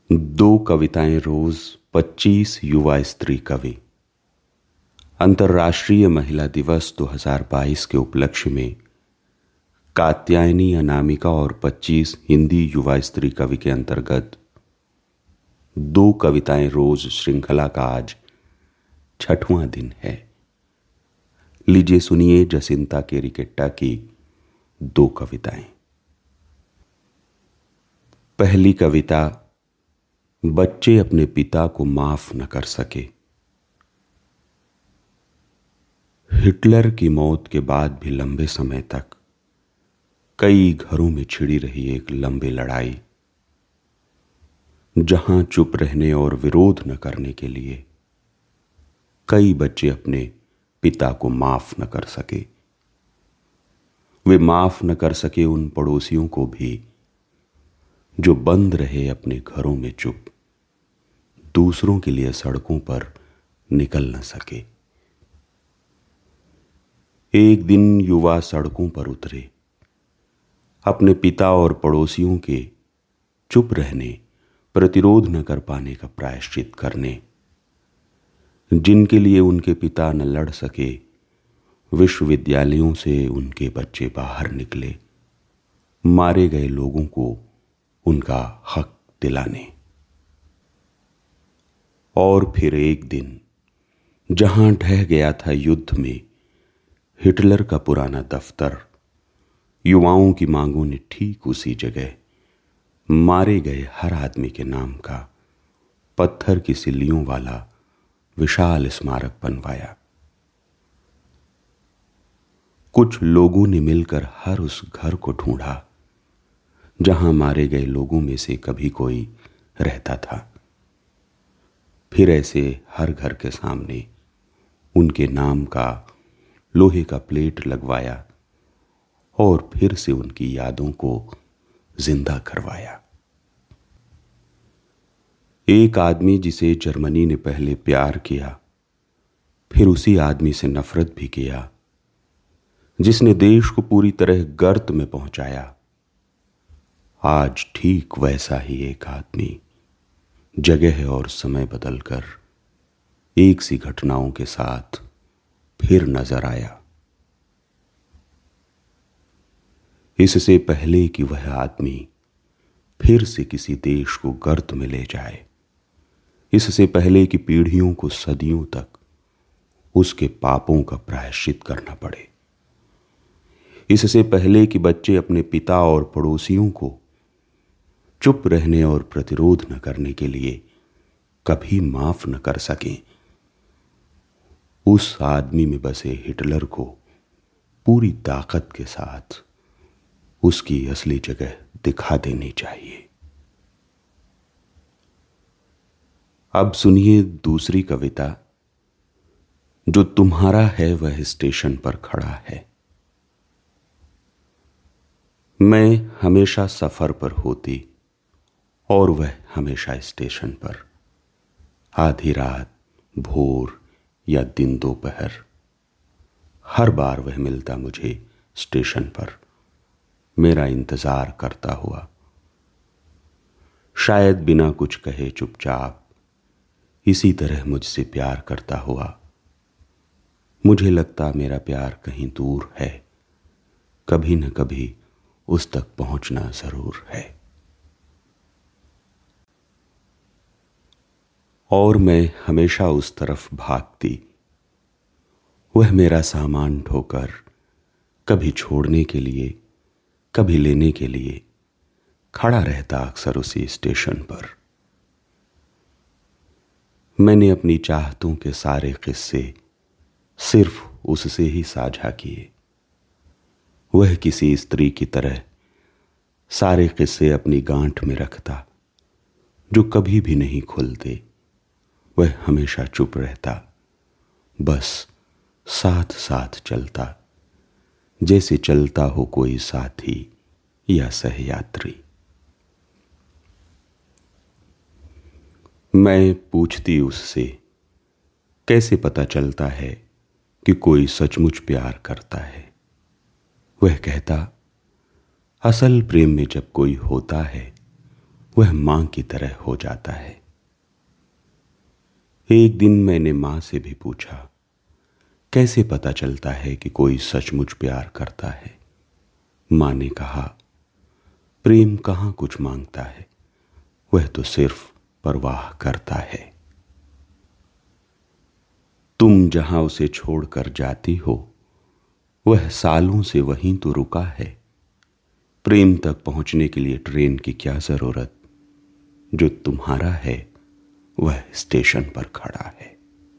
दो कविताएं रोज 25 युवा स्त्री कवि। अंतर्राष्ट्रीय महिला दिवस 2022 के उपलक्ष्य में कात्यायनी अनामिका और 25 हिंदी युवा स्त्री कवि के अंतर्गत दो कविताएं रोज श्रृंखला का आज 6वां दिन है। लीजिए सुनिए जसिंता केरिकेट्टा की दो कविताएं। पहली कविता, बच्चे अपने पिता को माफ न कर सके। हिटलर की मौत के बाद भी लंबे समय तक कई घरों में छिड़ी रही एक लंबी लड़ाई, जहां चुप रहने और विरोध न करने के लिए कई बच्चे अपने पिता को माफ न कर सके। वे माफ न कर सके उन पड़ोसियों को भी जो बंद रहे अपने घरों में चुप, दूसरों के लिए सड़कों पर निकल न सके। एक दिन युवा सड़कों पर उतरे, अपने पिता और पड़ोसियों के चुप रहने, प्रतिरोध न कर पाने का प्रायश्चित करने। जिनके लिए उनके पिता न लड़ सके, विश्वविद्यालयों से उनके बच्चे बाहर निकले, मारे गए लोगों को उनका हक दिलाने। और फिर एक दिन, जहां ढह गया था युद्ध में हिटलर का पुराना दफ्तर, युवाओं की मांगों ने ठीक उसी जगह मारे गए हर आदमी के नाम का पत्थर की सिल्लियों वाला विशाल स्मारक बनवाया। कुछ लोगों ने मिलकर हर उस घर को ढूंढा जहां मारे गए लोगों में से कभी कोई रहता था। फिर ऐसे हर घर के सामने उनके नाम का लोहे का प्लेट लगवाया और फिर से उनकी यादों को जिंदा करवाया। एक आदमी जिसे जर्मनी ने पहले प्यार किया, फिर उसी आदमी से नफरत भी किया, जिसने देश को पूरी तरह गर्त में पहुंचाया, आज ठीक वैसा ही एक आदमी जगह और समय बदलकर एक सी घटनाओं के साथ फिर नजर आया। इससे पहले कि वह आदमी फिर से किसी देश को गर्त में ले जाए, इससे पहले कि पीढ़ियों को सदियों तक उसके पापों का प्रायश्चित करना पड़े, इससे पहले कि बच्चे अपने पिता और पड़ोसियों को चुप रहने और प्रतिरोध न करने के लिए कभी माफ न कर सकें, उस आदमी में बसे हिटलर को पूरी ताकत के साथ उसकी असली जगह दिखा देनी चाहिए। अब सुनिए दूसरी कविता, जो तुम्हारा है वह स्टेशन पर खड़ा है। मैं हमेशा सफर पर होती और वह हमेशा स्टेशन पर, आधी रात, भोर या दिन दोपहर, हर बार वह मिलता मुझे स्टेशन पर, मेरा इंतजार करता हुआ, शायद बिना कुछ कहे चुपचाप इसी तरह मुझसे प्यार करता हुआ। मुझे लगता मेरा प्यार कहीं दूर है, कभी न कभी उस तक पहुंचना जरूर है। और मैं हमेशा उस तरफ भागती, वह मेरा सामान ढोकर कभी छोड़ने के लिए, कभी लेने के लिए खड़ा रहता अक्सर उसी स्टेशन पर। मैंने अपनी चाहतों के सारे किस्से सिर्फ उससे ही साझा किए। वह किसी स्त्री की तरह सारे किस्से अपनी गांठ में रखता, जो कभी भी नहीं खुलते। वह हमेशा चुप रहता, बस साथ साथ चलता, जैसे चलता हो कोई साथी या सहयात्री। मैं पूछती उससे, कैसे पता चलता है कि कोई सचमुच प्यार करता है? वह कहता, असल प्रेम में जब कोई होता है वह मां की तरह हो जाता है। एक दिन मैंने मां से भी पूछा, कैसे पता चलता है कि कोई सचमुच प्यार करता है? मां ने कहा, प्रेम कहां कुछ मांगता है, वह तो सिर्फ परवाह करता है। तुम जहां उसे छोड़कर जाती हो, वह सालों से वहीं तो रुका है। प्रेम तक पहुंचने के लिए ट्रेन की क्या जरूरत, जो तुम्हारा है वह स्टेशन पर खड़ा है।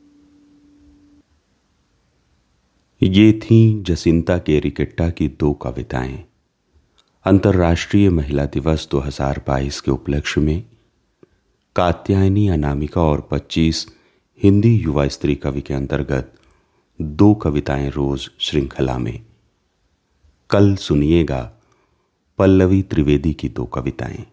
ये थीं जसिंता केरिकेट्टा की 2 कविताएं अंतर्राष्ट्रीय महिला दिवस 2022 के उपलक्ष्य में कात्यायनी अनामिका और 25 हिंदी युवा स्त्री कवि के अंतर्गत 2 कविताएं रोज श्रृंखला में। कल सुनिएगा पल्लवी त्रिवेदी की 2 कविताएं।